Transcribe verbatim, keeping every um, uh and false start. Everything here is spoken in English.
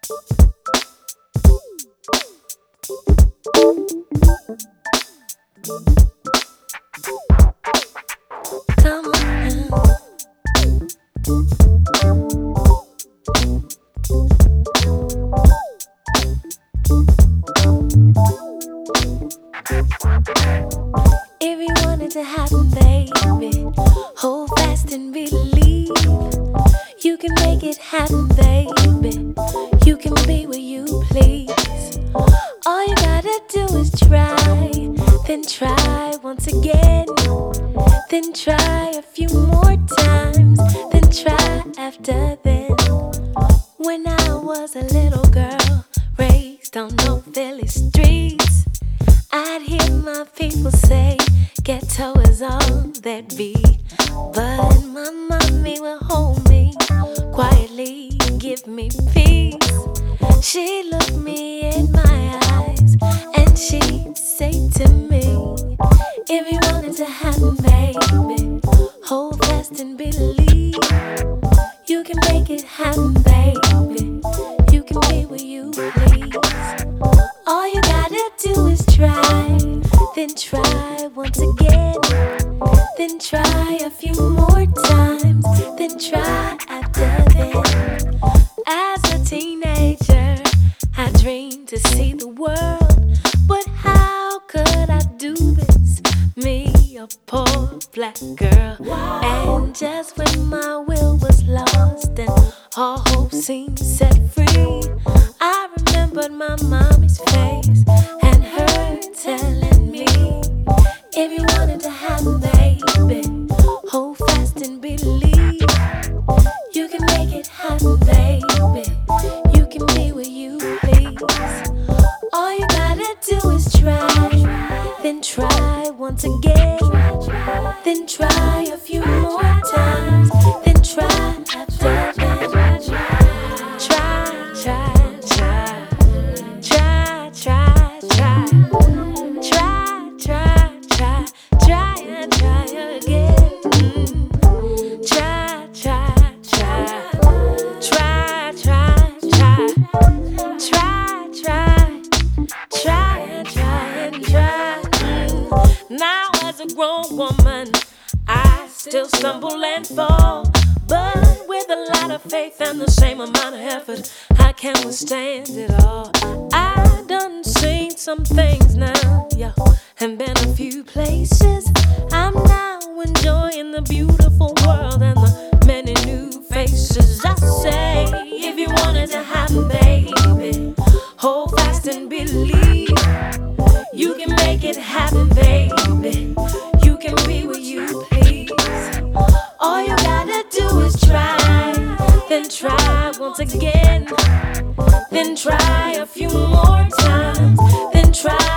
Come on now. If you want it to happen, baby, hold fast and believe. You can make it happen, baby. You can be where you please. All you gotta do is try, then try once again, then try a few more times, then try after then. When I was a little girl, raised on no Philly streets, I'd hear my people say, ghetto is all that be. But my mommy will hold me quietly, give me peace. She'd look me in my eyes and she'd say to me, if you want it to happen, baby, hold fast and believe. You can make it happen, baby. You can be where you please. All you gotta do is try, then try once again, then try a few more times, then try after then. As a teenager, I dreamed to see the world, but how could I do this? Me, a poor black girl. And just when my will was lost and all hope seemed set free, I remembered my mommy's face and her telling me, if you want it to happen, baby, hold fast and believe. You can make it happen, baby. You can be where you please. All you gotta do is try, then try once again, then try a few more times, then try after then. Try, try, try, try, try, try, try, try, try, try and try again. Mm. Try, try, try, try, try, try, try, try, try and try and try. Mm. Now as a grown woman, I still stumble and fall, but with a lot of faith and the same amount of effort, I can withstand it all. I done seen some things now, yo, and been a few places. I'm now enjoying the beautiful world and the many new faces. I say, if you want it to happen, baby, hold fast and believe. You can make it happen, baby. You can be where you please. All you gotta do is try, then try once again, then try a few more times, then try